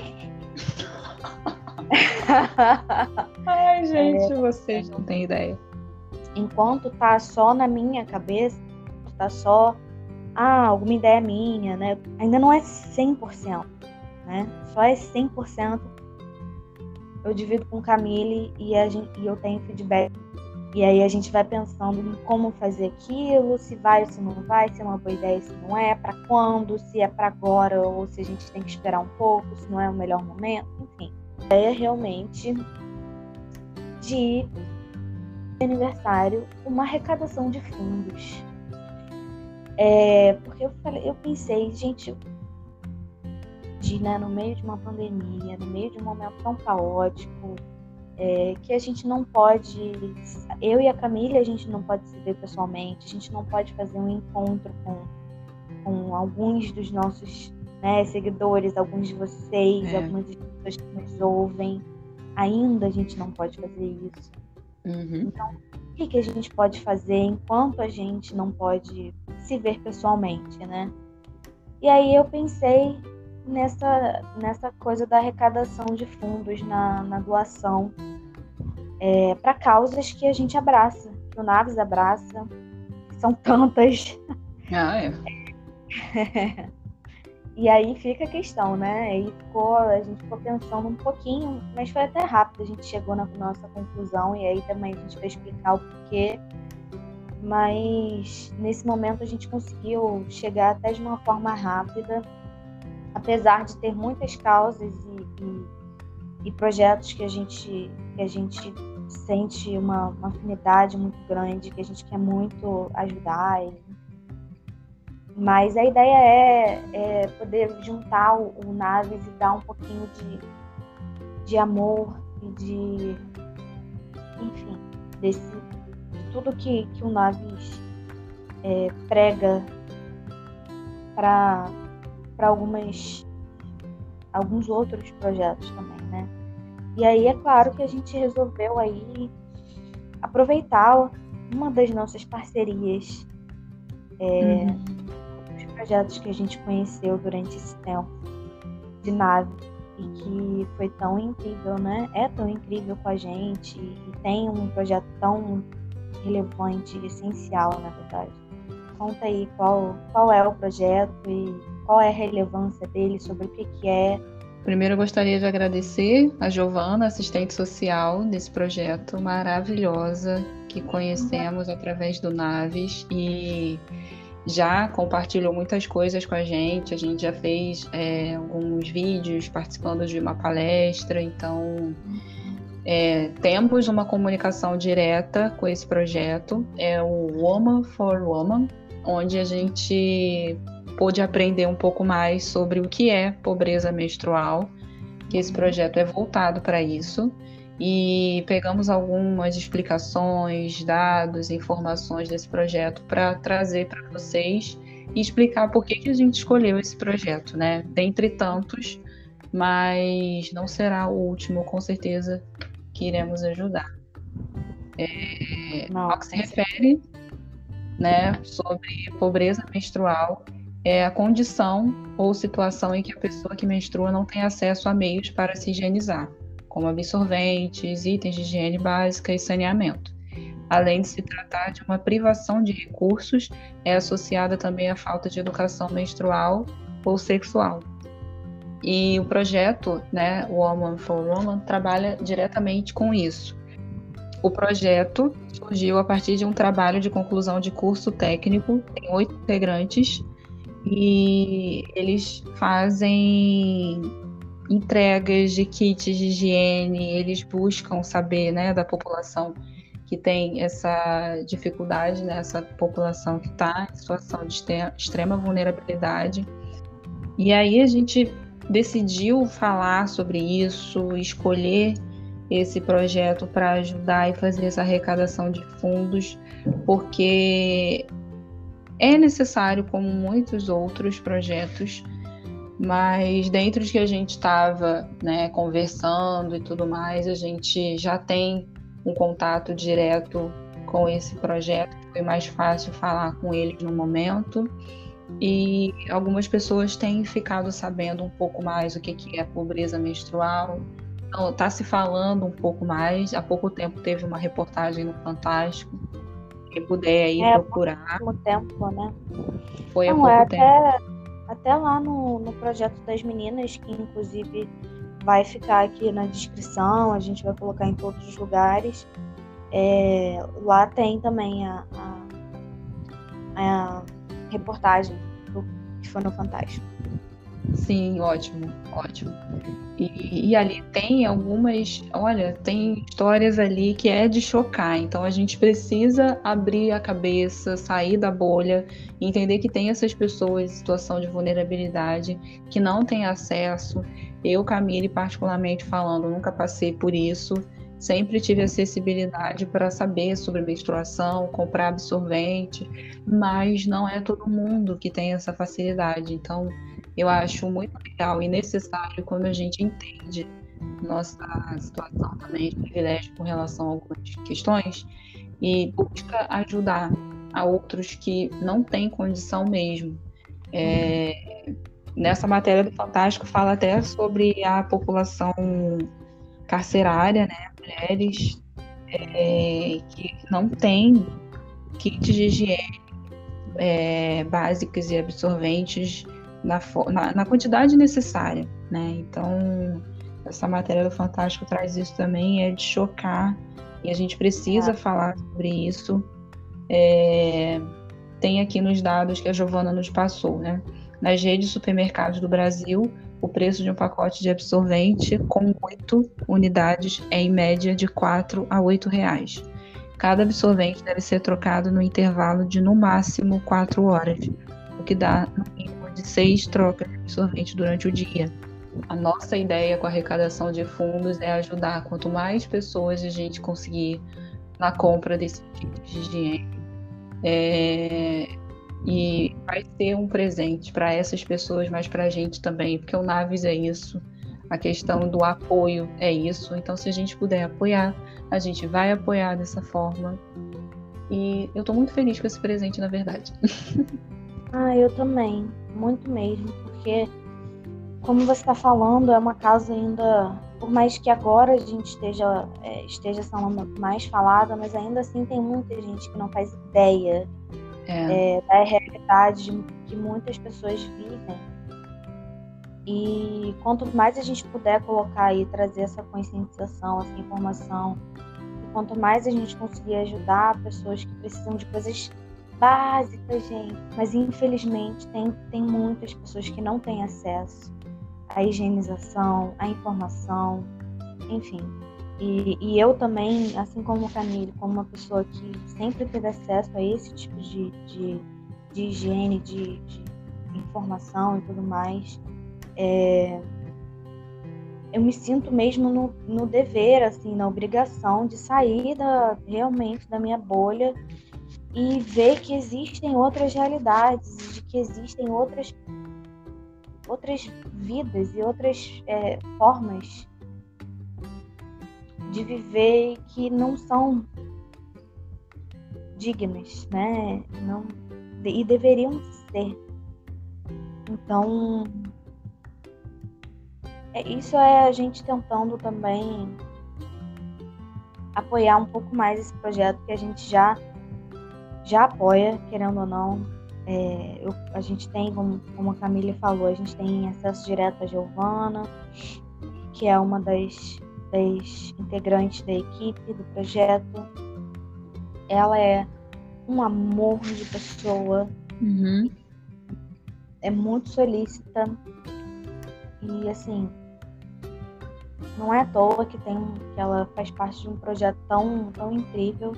Ai, gente, vocês não têm ideia. Enquanto tá só na minha cabeça, tá só alguma ideia minha, né? Ainda não é 100%, né? Só é 100%. Eu divido com Camille e eu tenho feedback E aí a gente vai pensando em como fazer aquilo, se vai ou se não vai, se é uma boa ideia, se não é, para quando, se é para agora ou se a gente tem que esperar um pouco, se não é o melhor momento, enfim. A ideia realmente de aniversário, uma arrecadação de fundos. Porque eu pensei, gente, no meio de uma pandemia, no meio de um momento tão caótico, que a gente não pode, eu e a Camila, a gente não pode se ver pessoalmente, a gente não pode fazer um encontro com alguns dos nossos, né, seguidores, alguns de vocês, algumas das pessoas que nos ouvem, ainda a gente não pode fazer isso. Então, o que a gente pode fazer enquanto a gente não pode se ver pessoalmente, né? E aí eu pensei nessa coisa da arrecadação de fundos na doação para causas que a gente abraça, que o Naves abraça, que são tantas. E aí fica a questão, né? Aí a gente ficou pensando um pouquinho, mas foi até rápido, a gente chegou na nossa conclusão e aí também a gente vai explicar o porquê. Mas nesse momento a gente conseguiu chegar até de uma forma rápida, apesar de ter muitas causas e projetos que a gente sente uma afinidade muito grande, que a gente quer muito ajudar. Mas a ideia é poder juntar o Naves e dar um pouquinho de amor e de, enfim, de tudo que o Naves prega para alguns outros projetos também, né? E aí é claro que a gente resolveu aí aproveitar uma das nossas parcerias, os projetos que a gente conheceu durante esse tempo de Nave e que foi tão incrível, né? É tão incrível com a gente e tem um projeto tão relevante e essencial, na verdade. Conta aí qual é o projeto e qual é a relevância dele, sobre o que é. Primeiro eu gostaria de agradecer a Giovana, assistente social desse projeto maravilhosa que conhecemos através do Naves e já compartilhou muitas coisas com a gente já fez alguns vídeos participando de uma palestra, então temos uma comunicação direta com esse projeto, é o Woman for Woman, onde a gente pôde aprender um pouco mais sobre o que é pobreza menstrual, que esse projeto é voltado para isso, e pegamos algumas explicações, dados, informações desse projeto para trazer para vocês e explicar por que a gente escolheu esse projeto, né? Dentre tantos, mas não será o último, com certeza, que iremos ajudar. Ao que se refere, né, sobre pobreza menstrual, é a condição ou situação em que a pessoa que menstrua não tem acesso a meios para se higienizar, como absorventes, itens de higiene básica e saneamento. Além de se tratar de uma privação de recursos, é associada também à falta de educação menstrual ou sexual. E o projeto, né, Woman for Woman, trabalha diretamente com isso. O projeto surgiu a partir de um trabalho de conclusão de curso técnico, tem 8 integrantes, e eles fazem entregas de kits de higiene, eles buscam saber, né, da população que tem essa dificuldade, né, essa população que está em situação de extrema vulnerabilidade. E aí a gente decidiu falar sobre isso, escolher esse projeto para ajudar e fazer essa arrecadação de fundos, porque é necessário, como muitos outros projetos, mas dentro de que a gente estava, né, conversando e tudo mais, a gente já tem um contato direto com esse projeto, foi mais fácil falar com eles no momento, e algumas pessoas têm ficado sabendo um pouco mais o que é pobreza menstrual. Então, está se falando um pouco mais. Há pouco tempo teve uma reportagem no Fantástico. Quem puder aí procurar. Há pouco tempo, né? Foi há pouco tempo. Até lá no projeto das meninas, que inclusive vai ficar aqui na descrição, a gente vai colocar em todos os lugares. Lá tem também a reportagem que foi no Fantástico. Sim, ótimo, ótimo. E ali tem tem histórias ali que é de chocar, então a gente precisa abrir a cabeça, sair da bolha, entender que tem essas pessoas em situação de vulnerabilidade, que não têm acesso. Eu, Camille, particularmente falando, nunca passei por isso, sempre tive acessibilidade para saber sobre menstruação, comprar absorvente, mas não é todo mundo que tem essa facilidade, então eu acho muito legal e necessário quando a gente entende nossa situação também de privilégio com relação a algumas questões e busca ajudar a outros que não têm condição mesmo. Nessa matéria do Fantástico fala até sobre a população carcerária, né? Mulheres que não têm kits de higiene básicas e absorventes na quantidade necessária, né? Então, essa matéria do Fantástico traz isso também, é de chocar, e a gente precisa falar sobre isso. Tem aqui nos dados que a Giovana nos passou, né? Nas redes de supermercados do Brasil, o preço de um pacote de absorvente com 8 unidades é em média de R$ 4 a R$ 8. Cada absorvente deve ser trocado no intervalo de no máximo 4 horas, o que dá no mínimo de 6 trocas de absorvente durante o dia. A nossa ideia com a arrecadação de fundos é ajudar quanto mais pessoas a gente conseguir na compra desse kit de higiene. E vai ser um presente para essas pessoas, mas para a gente também, porque o Naves é isso, a questão do apoio é isso. Então, se a gente puder apoiar, a gente vai apoiar dessa forma. E eu estou muito feliz com esse presente, na verdade. Eu também, muito mesmo, porque, como você está falando, é uma causa ainda, por mais que agora a gente esteja sendo mais falada, mas ainda assim tem muita gente que não faz ideia da realidade que muitas pessoas vivem. E quanto mais a gente puder colocar e trazer essa conscientização, essa informação, e quanto mais a gente conseguir ajudar pessoas que precisam de coisas básicas, gente, mas infelizmente tem muitas pessoas que não têm acesso à higienização, à informação, enfim. E eu também, assim como o Camille, como uma pessoa que sempre teve acesso a esse tipo de higiene, de informação e tudo mais, eu me sinto mesmo no dever, assim, na obrigação de sair realmente da minha bolha e ver que existem outras realidades, de que existem outras vidas e outras formas de viver que não são dignas, né? E deveriam ser. Então, isso é a gente tentando também apoiar um pouco mais esse projeto que a gente já apoia, querendo ou não. A gente tem, como a Camille falou, a gente tem acesso direto à Giovana, que é uma das integrantes da equipe do projeto. Ela é um amor de pessoa, é muito solícita e, assim, não é à toa que ela faz parte de um projeto tão, tão incrível.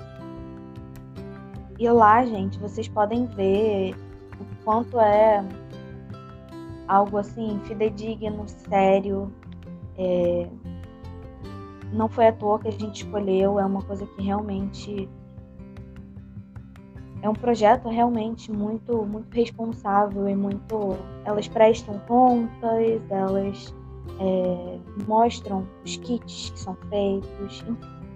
E lá, gente, vocês podem ver o quanto é algo assim fidedigno, sério. Não foi à toa que a gente escolheu, é uma coisa que realmente é um projeto realmente muito, muito responsável e muito. Elas prestam contas, elas mostram os kits que são feitos.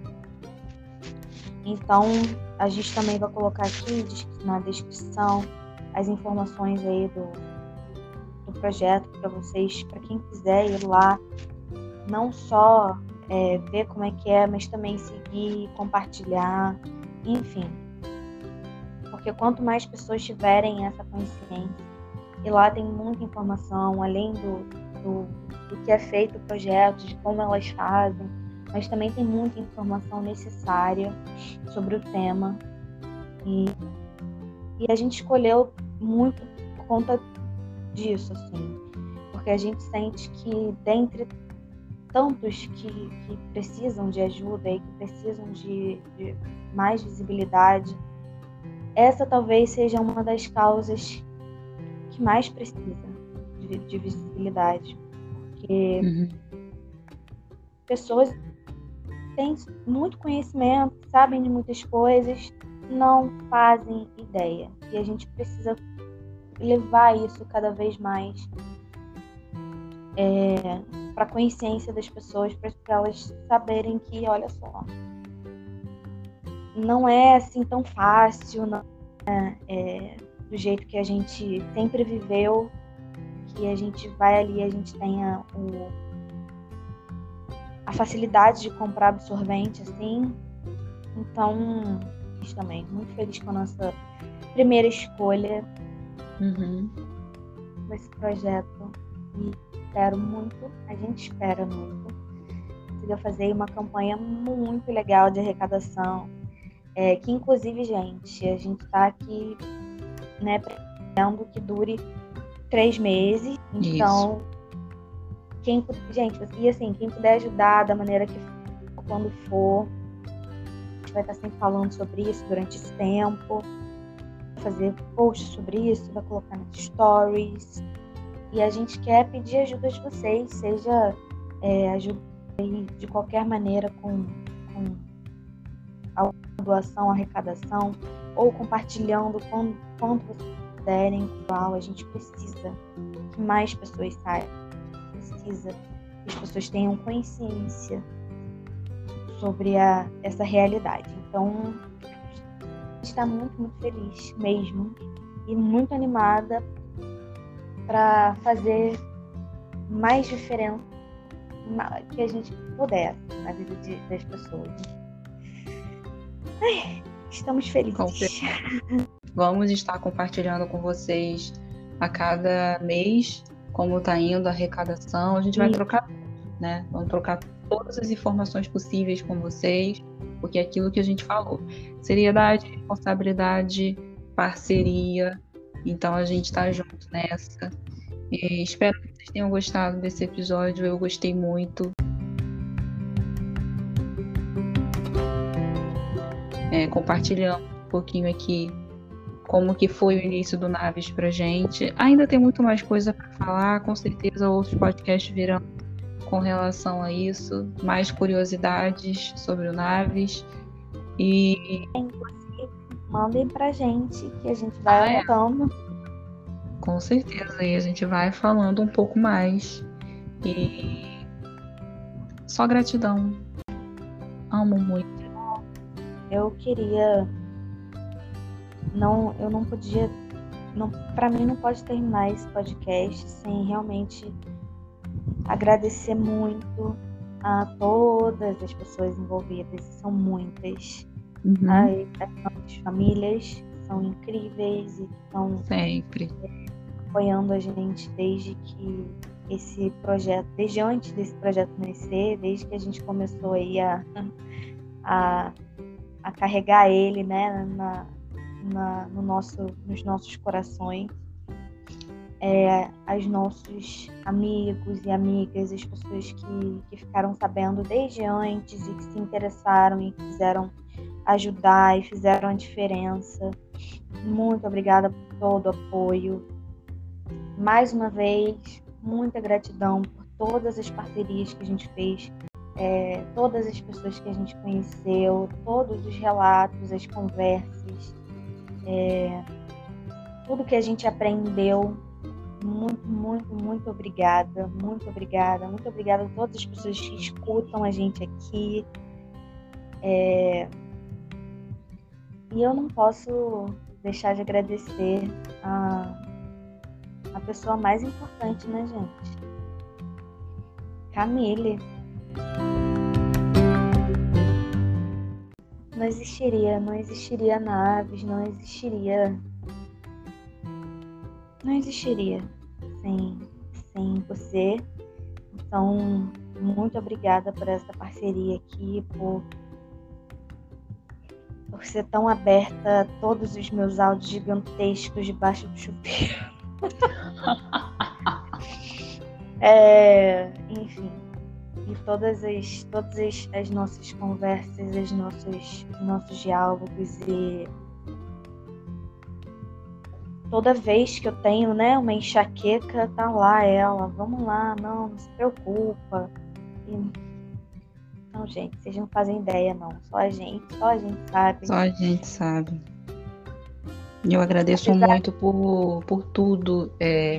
Então, a gente também vai colocar aqui na descrição as informações aí do projeto para vocês, para quem quiser ir lá, não só ver como é que é, mas também seguir, compartilhar, enfim. Porque quanto mais pessoas tiverem essa consciência, e lá tem muita informação, além do que é feito o projeto, de como elas fazem, mas também tem muita informação necessária sobre o tema. E a gente escolheu muito por conta disso, assim, porque a gente sente que dentre tantos que precisam de ajuda e que precisam de mais visibilidade, essa talvez seja uma das causas que mais precisa de visibilidade, porque pessoas têm muito conhecimento, sabem de muitas coisas, não fazem ideia, e a gente precisa levar isso cada vez mais para a consciência das pessoas, para elas saberem que, olha só, não é assim tão fácil, não é do jeito que a gente sempre viveu, que a gente vai ali, a gente tenha a facilidade de comprar absorvente, assim. Então, também muito feliz com a nossa primeira escolha nesse projeto, e a gente espera muito consiga fazer uma campanha muito legal de arrecadação, que inclusive, gente, a gente está aqui, né, pretendendo que dure 3 meses, então quem puder ajudar da maneira que for, quando for, a gente vai estar sempre falando sobre isso durante esse tempo, fazer posts sobre isso, vai colocar nas stories, e a gente quer pedir ajuda de vocês, seja ajuda de qualquer maneira com a doação, a arrecadação, ou compartilhando quanto vocês puderem. A gente precisa que mais pessoas saibam, precisa que as pessoas tenham consciência sobre essa realidade. Então, a gente está muito, muito feliz mesmo, e muito animada para fazer mais diferença que a gente puder na vida das pessoas. Estamos felizes. Vamos estar compartilhando com vocês a cada mês como está indo a arrecadação. A gente vai trocar, né? Vamos trocar todas as informações possíveis com vocês, porque é aquilo que a gente falou: seriedade, responsabilidade, parceria. Então a gente está junto nessa. E espero que vocês tenham gostado desse episódio. Eu gostei muito. Compartilhando um pouquinho aqui como que foi o início do Naves pra gente. Ainda tem muito mais coisa para falar, com certeza outros podcasts virão com relação a isso, mais curiosidades sobre o Naves. E mandem pra gente, que a gente vai anotando. Com certeza, e a gente vai falando um pouco mais. E só gratidão. Amo muito. Eu queria... eu não podia... Para mim não pode terminar esse podcast sem realmente agradecer muito a todas as pessoas envolvidas. São muitas. As nossas famílias são incríveis e estão sempre apoiando a gente desde antes desse projeto nascer, desde que a gente começou aí a carregar ele, né, nos nossos corações. Os nossos amigos e amigas, as pessoas que ficaram sabendo desde antes e que se interessaram e quiseram ajudar e fizeram a diferença. Muito obrigada por todo o apoio. Mais uma vez, muita gratidão por todas as parcerias que a gente fez, todas as pessoas que a gente conheceu, todos os relatos, as conversas, tudo que a gente aprendeu. Muito, muito, muito obrigada. Muito obrigada. Muito obrigada a todas as pessoas que escutam a gente aqui. E eu não posso deixar de agradecer a pessoa mais importante, né, gente? Camille. Não existiria Naves, não existiria sem você. Então, muito obrigada por essa parceria aqui, por ser tão aberta a todos os meus áudios gigantescos debaixo do chuveiro. Enfim, e todas as nossas conversas, os nossos diálogos, e toda vez que eu tenho, né, uma enxaqueca, tá lá ela, vamos lá, não se preocupa. Então, gente, vocês não fazem ideia, não. Só a gente sabe. Só a gente sabe. E eu agradeço muito por tudo.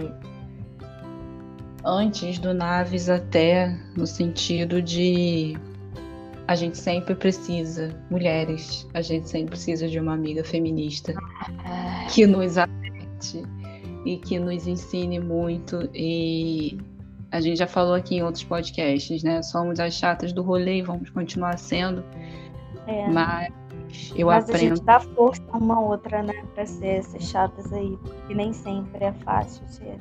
Antes do Naves, até no sentido de a gente sempre precisa, mulheres, a gente sempre precisa de uma amiga feminista que nos aperte e que nos ensine muito. E a gente já falou aqui em outros podcasts, né? Somos as chatas do rolê e vamos continuar sendo. Mas a gente dá força a uma outra, né? Pra ser essas chatas aí, porque nem sempre é fácil ser.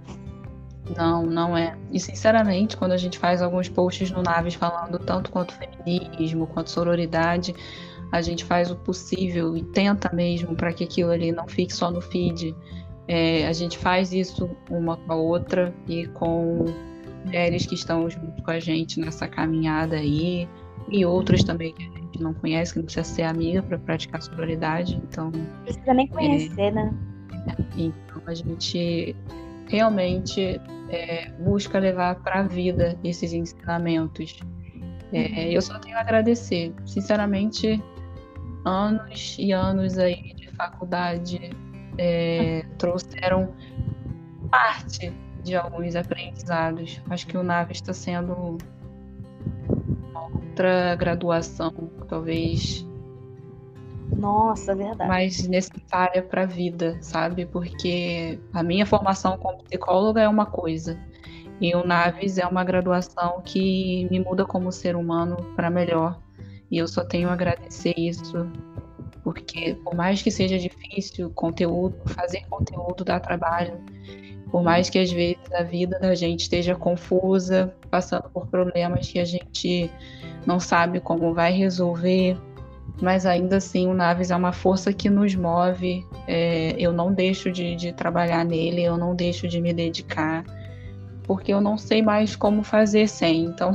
Não é. E sinceramente, quando a gente faz alguns posts no Naves falando tanto quanto feminismo, quanto sororidade, a gente faz o possível e tenta mesmo para que aquilo ali não fique só no feed. A gente faz isso uma com a outra e com mulheres que estão junto com a gente nessa caminhada aí, e outras também que a gente não conhece, que não precisa ser amiga para praticar sororidade. Então, não precisa nem conhecer, né? Então a gente realmente busca levar para a vida esses ensinamentos. Eu só tenho a agradecer, sinceramente. Anos e anos aí de faculdade trouxeram parte de alguns aprendizados. Acho que o Naves está sendo uma outra graduação, talvez. Nossa, verdade. Mais necessária para a vida, sabe? Porque a minha formação como psicóloga é uma coisa, e o Naves é uma graduação que me muda como ser humano para melhor. E eu só tenho a agradecer isso, porque por mais que seja difícil fazer conteúdo dá trabalho, por mais que às vezes a vida da gente esteja confusa, passando por problemas que a gente não sabe como vai resolver, mas ainda assim o Naves é uma força que nos move. Eu não deixo de trabalhar nele, eu não deixo de me dedicar, porque eu não sei mais como fazer sem. Então,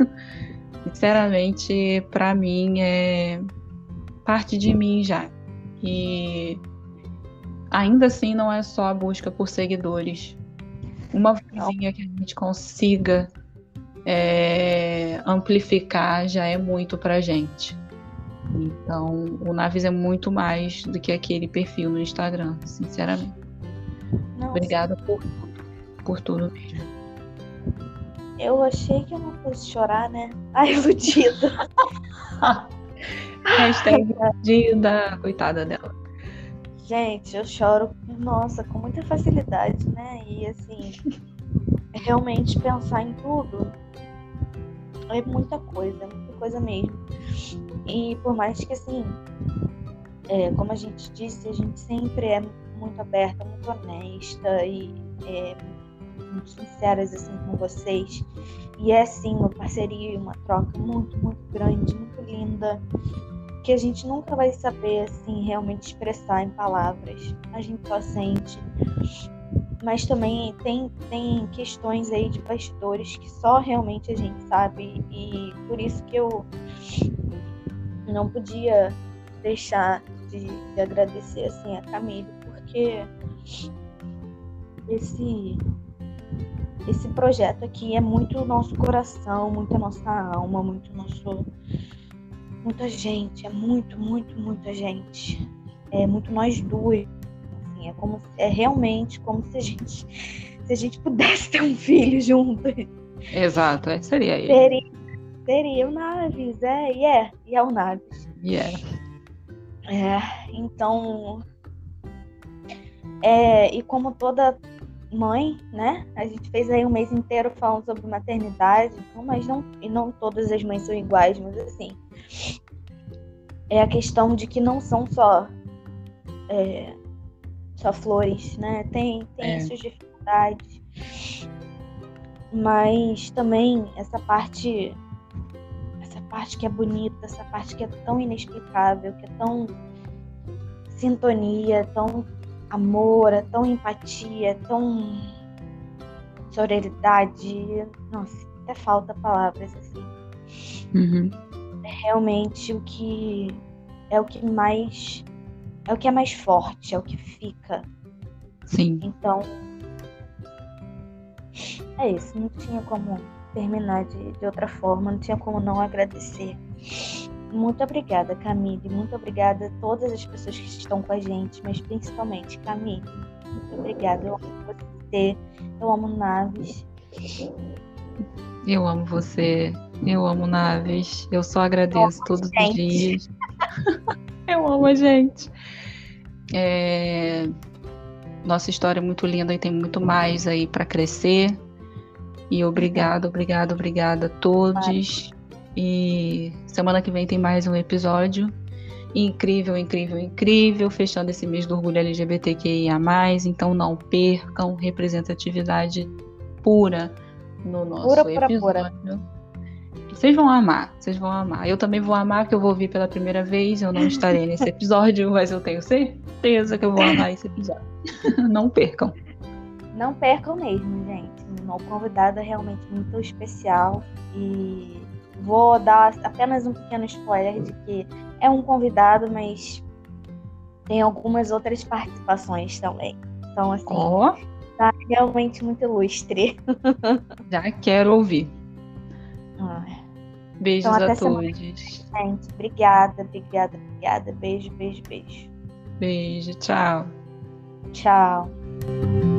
sinceramente, para mim é parte de mim já. E ainda assim não é só a busca por seguidores. Uma vozinha que a gente consiga amplificar já é muito pra gente. Então, o Naves é muito mais do que aquele perfil no Instagram, sinceramente. Nossa. Obrigada por tudo mesmo. Eu achei que eu não fosse chorar, né? Ai, iludida. Hashtag iludida, coitada dela. Gente, eu choro, nossa, com muita facilidade, né? E assim, realmente pensar em tudo é muita coisa mesmo. E por mais que, assim, como a gente disse, a gente sempre é muito aberta, muito honesta e muito sinceras, assim, com vocês. E é, assim, uma parceria e uma troca muito, muito grande, muito linda, que a gente nunca vai saber, assim, realmente expressar em palavras. A gente só sente. Mas também tem questões aí de bastidores que só realmente a gente sabe, e por isso que eu não podia deixar de agradecer, assim, a Camille, porque esse projeto aqui é muito nosso coração, muito a nossa alma, muita gente, é muito, muito, muita gente. É muito nós duas. Assim, é realmente como se a gente pudesse ter um filho junto. Exato, seria ele. Seria o Naves, e é o Naves. Então, e como toda mãe, né, a gente fez aí um mês inteiro falando sobre maternidade, e não todas as mães são iguais, mas assim, é a questão de que não são só flores, né, tem suas dificuldades. mas também essa parte que é bonita, essa parte que é tão inexplicável, que é tão sintonia, tão amor, é tão empatia, é tão sororidade. Nossa, até falta palavras assim. Uhum. É realmente o que é mais forte, é o que fica. Sim. Então, é isso, não tinha como terminar de outra forma, não tinha como não agradecer. Muito obrigada, Camille, muito obrigada a todas as pessoas que estão com a gente, mas principalmente Camille, muito obrigada, eu amo você, eu amo Naves. Eu amo você, eu amo Naves, eu só agradeço todos os dias. Eu amo a gente. Nossa história é muito linda e tem muito mais aí para crescer. E obrigada a todos. E semana que vem tem mais um episódio incrível, incrível, incrível, fechando esse mês do orgulho LGBTQIA+. Então não percam, representatividade pura no nosso episódio. Vocês vão amar. Eu também vou amar, porque eu vou ouvir pela primeira vez. Eu não estarei nesse episódio, mas eu tenho certeza que eu vou amar esse episódio. Não percam. Não percam mesmo, gente. O convidado é realmente muito especial. E vou dar apenas um pequeno spoiler de que é um convidado, mas tem algumas outras participações também. Então, assim, tá realmente muito ilustre. Já quero ouvir. Beijos então, a todos. Gente, obrigada. Beijo. Beijo, tchau. Tchau.